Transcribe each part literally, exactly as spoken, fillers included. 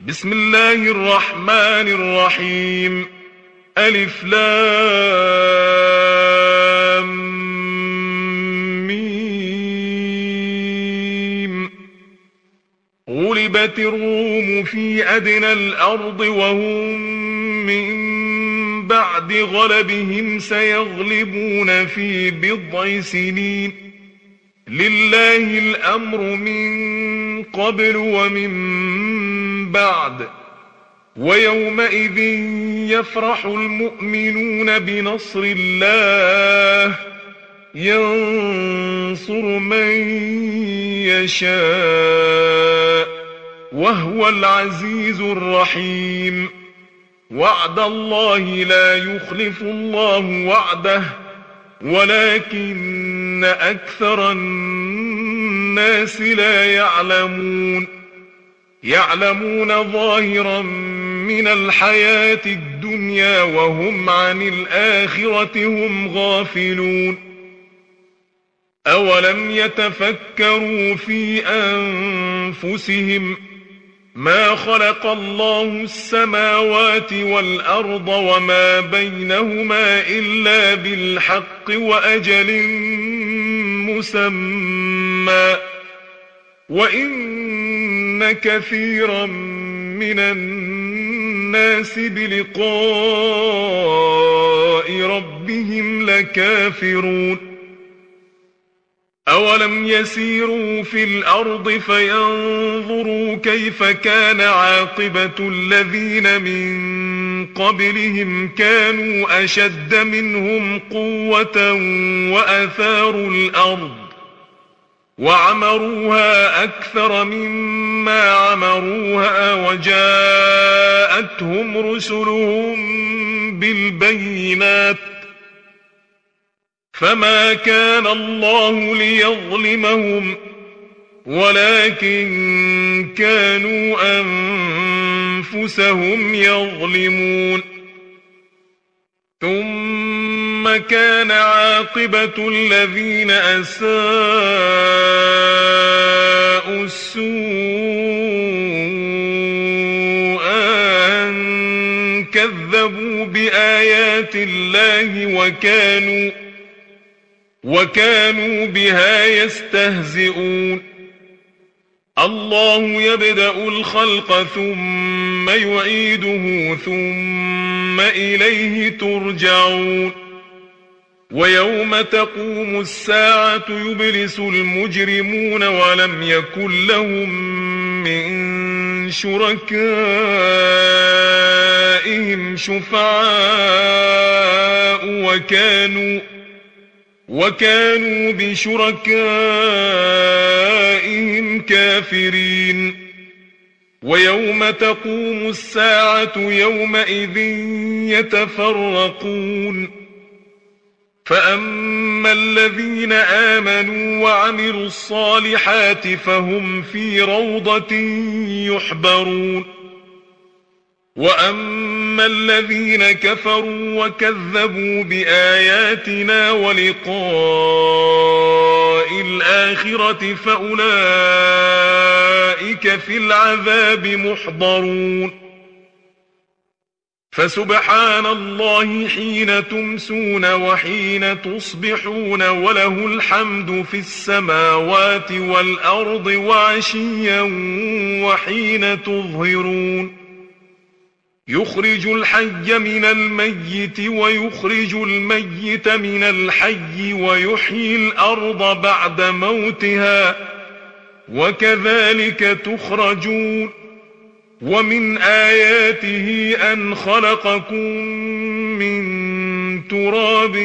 بسم الله الرحمن الرحيم. ألف لام ميم. غلبت الروم في أدنى الأرض وهم من بعد غلبهم سيغلبون في بضع سنين. لله الأمر من قبل ومن بعد، ويومئذ يفرح المؤمنون بنصر الله ينصر من يشاء وهو العزيز الرحيم. وعد الله لا يخلف الله وعده ولكن أكثر الناس لا يعلمون. يعلمون ظاهرا من الحياة الدنيا وهم عن الآخرة هم غافلون. أولم يتفكروا في أنفسهم ما خلق الله السماوات والأرض وما بينهما إلا بالحق وأجل مسمى، وإن كثيرا من الناس بلقاء ربهم لكافرون. أولم يسيروا في الأرض فينظروا كيف كان عاقبة الذين من قبلهم كانوا أشد منهم قوة وأثاروا الأرض وعمروها أكثر مما عمروها وجاءتهم رسلهم بالبينات، فما كان الله ليظلمهم ولكن كانوا أنفسهم يظلمون. ثم كان عاقبة الذين أساءوا السوء أن كذبوا بآيات الله وكانوا وكانوا بها يستهزئون. الله يبدأ الخلق ثم يعيده ثم إليه ترجعون. ويوم تقوم الساعة يبلس المجرمون ولم يكن لهم من شركائهم شفعاء وكانوا وكانوا بشركائهم كافرين. ويوم تقوم الساعة يومئذ يتفرقون، فأما الذين آمنوا وعملوا الصالحات فهم في روضة يحبرون، وأما الذين كفروا وكذبوا بآياتنا ولقاء الآخرة فأولئك في العذاب محضرون. فسبحان الله حين تمسون وحين تصبحون وله الحمد في السماوات والأرض وعشيا وحين تظهرون. يخرج الحي من الميت ويخرج الميت من الحي ويحيي الأرض بعد موتها وكذلك تخرجون. ومن آياته أن خلقكم من تراب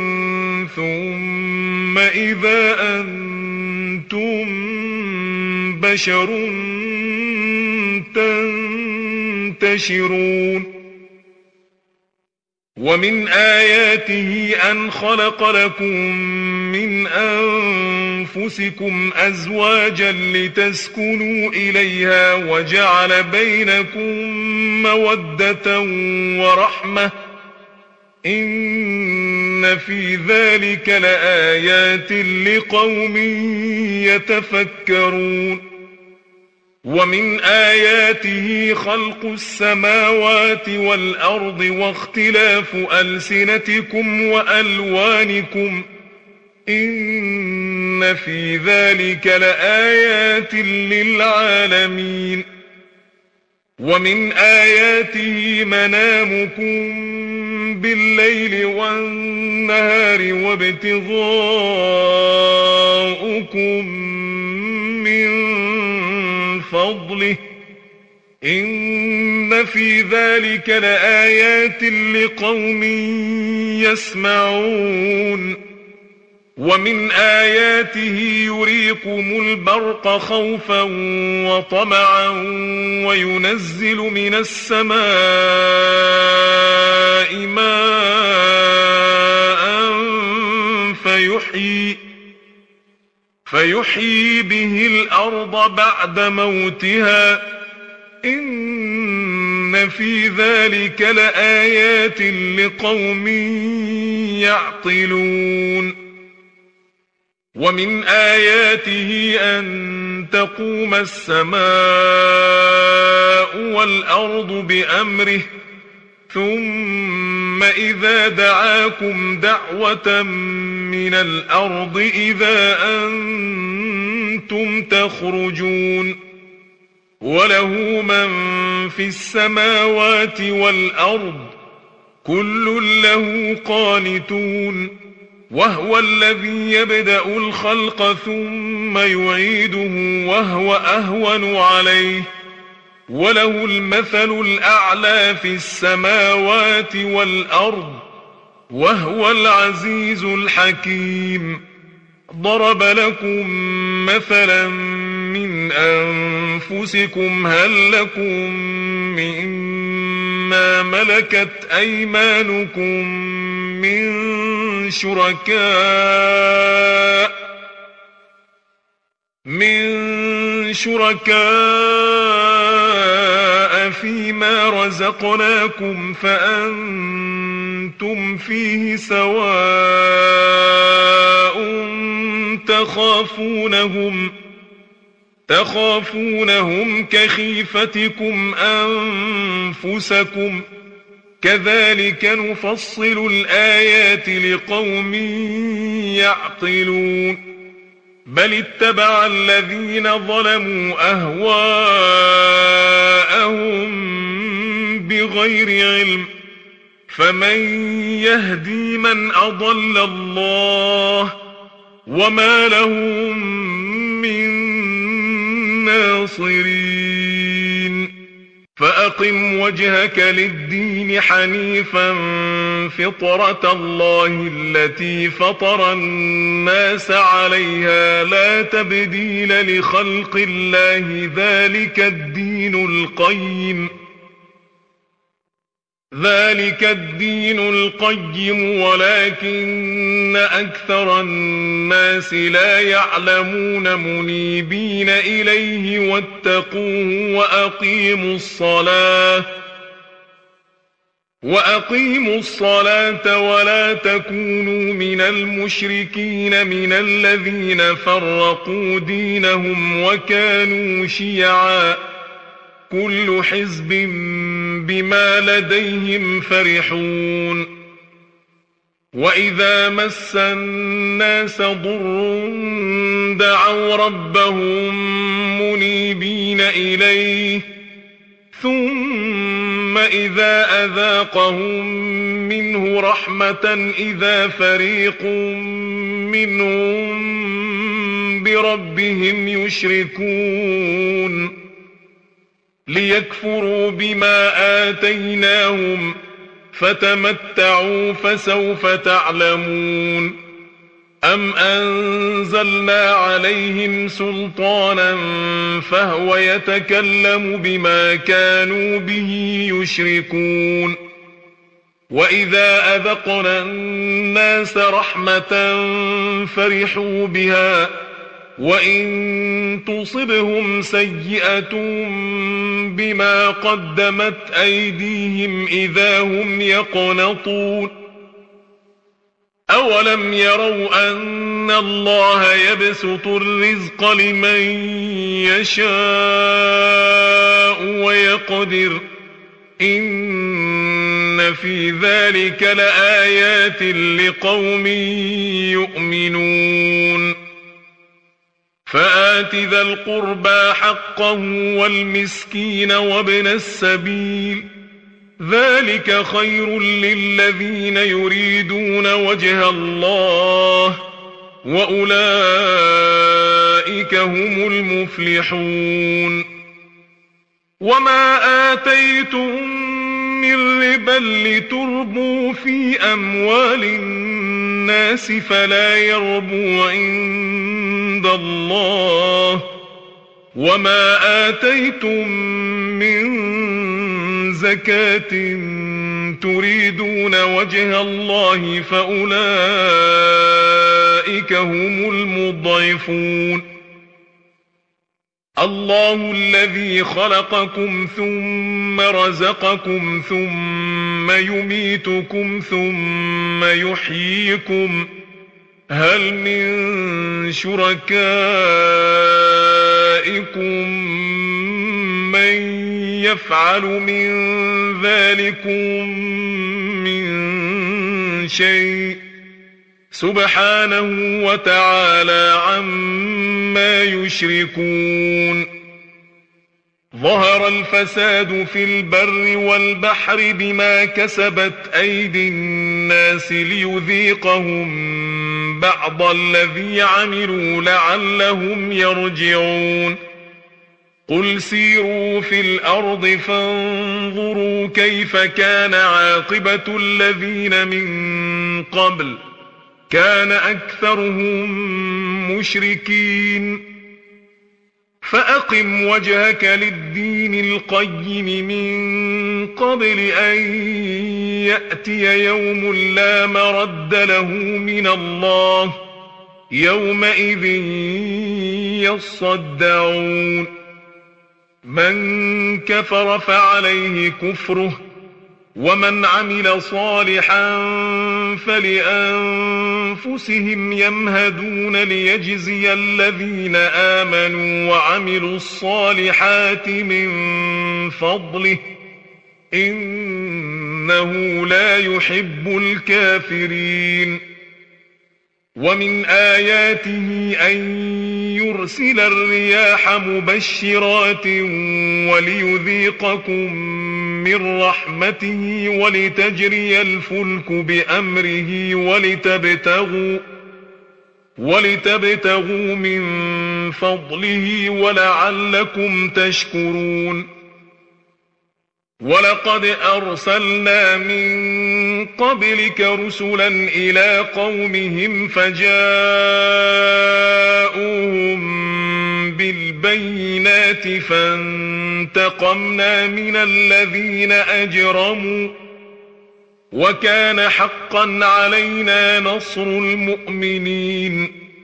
ثم إذا أنتم بشر تنتشرون. ومن آياته أن خلق لكم من أنفسكم أزواجا لتسكنوا إليها وجعل بينكم مودة ورحمة إن في ذلك لآيات لقوم يتفكرون. ومن آياته خلق السماوات والأرض واختلاف ألسنتكم وألوانكم إن في ذلك لآيات للعالمين. ومن آياته منامكم بالليل والنهار وابتغاؤكم من فضله إن في ذلك لآيات لقوم يسمعون. ومن آياته يريكم البرق خوفا وطمعا وينزل من السماء ماء فيحيي فيحيي به الأرض بعد موتها إن في ذلك لآيات لقوم يعقلون. ومن آياته أن تقوم السماء والأرض بأمره ثم إذا دعاكم دعوة من الأرض إذا أنتم تخرجون. وله من في السماوات والأرض كل له قانتون. وهو الذي يبدأ الخلق ثم يعيده وهو أهون عليه وله المثل الأعلى في السماوات والأرض وهو العزيز الحكيم. ضرب لكم مثلا من أنفسكم هل لكم مما ملكت أيمانكم من شركاء من شركاء فيما رزقناكم فأنتم فيه سواء تخافونهم تخافونهم كخيفتكم أنفسكم كذلك نفصل الآيات لقوم يعقلون. بل اتبع الذين ظلموا أهواءهم بغير علم فمن يهدي من أضل الله وما لهم من ناصرين. فأقم وجهك للدين حنيفا فطرة الله التي فطر الناس عليها لا تبديل لخلق الله ذلك الدين القيم ذلك الدين القيم ولكن أكثر الناس لا يعلمون. منيبين إليه واتقوه وأقيموا الصلاة وأقيموا الصلاة ولا تكونوا من المشركين من الذين فرقوا دينهم وكانوا شيعا كل حزب بما لديهم فرحون. وإذا مس الناس ضر دعوا ربهم منيبين إليه ثم إذا أذاقهم منه رحمة إذا فريق منهم بربهم يشركون ليكفروا بما آتيناهم فتمتعوا فسوف تعلمون. أم أنزلنا عليهم سلطانا فهو يتكلم بما كانوا به يشركون. وإذا أذقنا الناس رحمة فرحوا بها وإن تصبهم سيئة بما قدمت أيديهم إذا هم يقنطون. أولم يروا أن أن الله يبسط الرزق لمن يشاء ويقدر إن في ذلك لآيات لقوم يؤمنون فآت ذا القربى حقه والمسكين وابن السبيل ذلك خير للذين يريدون وجه الله وأولئك هم المفلحون وما آتيتم من ربا لتربوا في أموال الناس فلا يربو عند الله وما آتيتم من زكاة تريدون وجه الله فأولئك هم المضعفون الله الذي خلقكم ثم رزقكم ثم يميتكم ثم يحييكم هل من شركائكم من يفعل من ذلكم من شيء سبحانه وتعالى عما يشركون ظهر الفساد في البر والبحر بما كسبت أيدي الناس ليذيقهم بعض الذي عملوا لعلهم يرجعون قل سيروا في الأرض فانظروا كيف كان عاقبة الذين من قبل كان أكثرهم مشركين فأقم وجهك للدين القيم من قبل أن يأتي يوم لا مرد له من الله يومئذ يصدعون من كفر فعليه كفره ومن عمل صالحا فلأنفسهم يمهدون ليجزي الذين آمنوا وعملوا الصالحات من فضله إنه لا يحب الكافرين ومن آياته أن يرسل الرياح مبشرات وليذيقكم من رحمته ولتجري الفلك بأمره ولتبتغوا ولتبتغوا من فضله ولعلكم تشكرون ولقد أرسلنا من قبلك رسلا إلى قومهم فجاءوهم بالبينات فانتقمنا من الذين أجرموا وكان حقا علينا نصر المؤمنين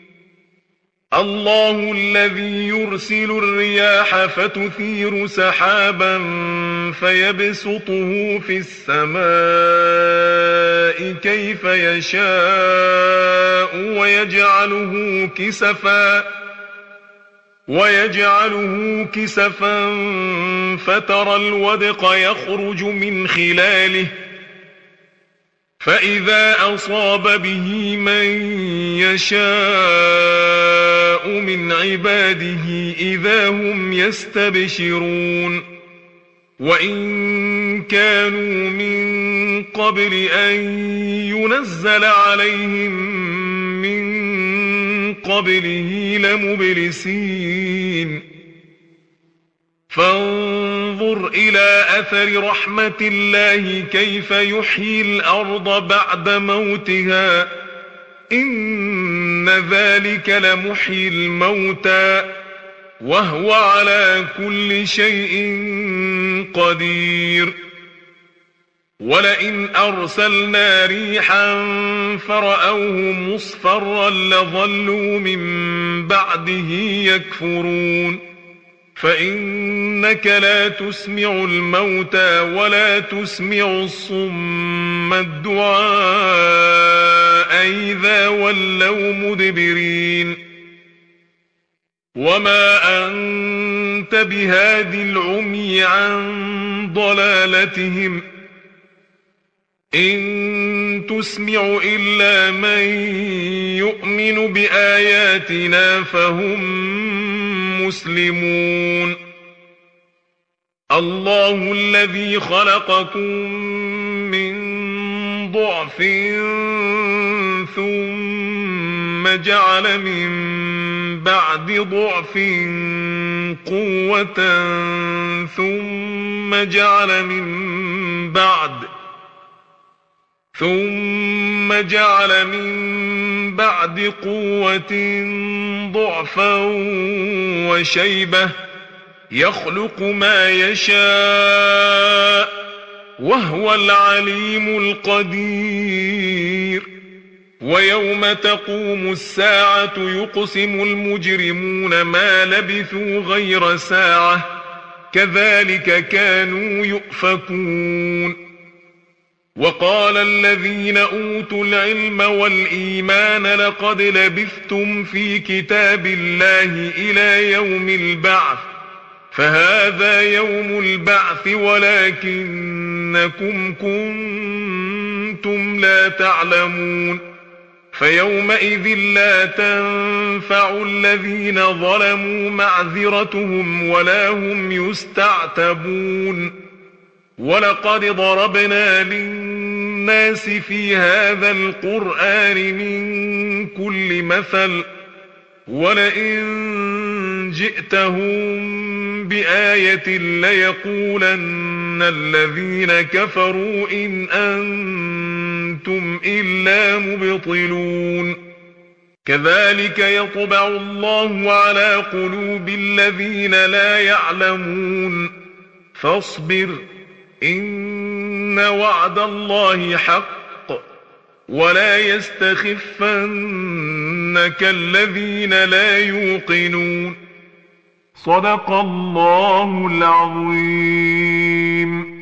الله الذي يرسل الرياح فتثير سحابا فيبسطه في السماء كيف يشاء ويجعله كسفا ويجعله كسفا فترى الودق يخرج من خلاله فإذا أصاب به من يشاء من عباده إذا هم يستبشرون وإن كانوا من قبل أن ينزل عليهم من قبله لمبلسين فانظر إلى أثر رحمة الله كيف يحيي الأرض بعد موتها إن ذلك لمحيي الموتى وهو على كل شيء قدير ولئن أرسلنا ريحا فرأوه مصفرا لظلوا من بعده يكفرون فإنك لا تسمع الموتى ولا تسمع الصم الدعاء إذا ولوا مدبرين وما أنت بهاد العمي عن ضلالتهم إن تسمع إلا من يؤمن بآياتنا فهم مسلمون الله الذي خلقكم من ضعف ثم جعل من بعد ضعف قوة ثم جعل من بعد ثم جعل من بعد قوة ضعفا وشيبة يخلق ما يشاء وهو العليم القدير ويوم تقوم الساعة يقسم المجرمون ما لبثوا غير ساعة كذلك كانوا يؤفكون وقال الذين أوتوا العلم والإيمان لقد لبثتم في كتاب الله إلى يوم البعث فهذا يوم البعث ولكنكم كنتم لا تعلمون فيومئذ لا تنفع الذين ظلموا معذرتهم ولا هم يستعتبون ولقد ضربنا للناس في هذا القرآن من كل مثل ولئن جئتهم بآية ليقولن الذين كفروا إن أنتم إلا مبطلون كذلك يطبع الله على قلوب الذين لا يعلمون فاصبر إن وعد الله حق ولا يستخفنك الذين لا يوقنون صدق الله العظيم.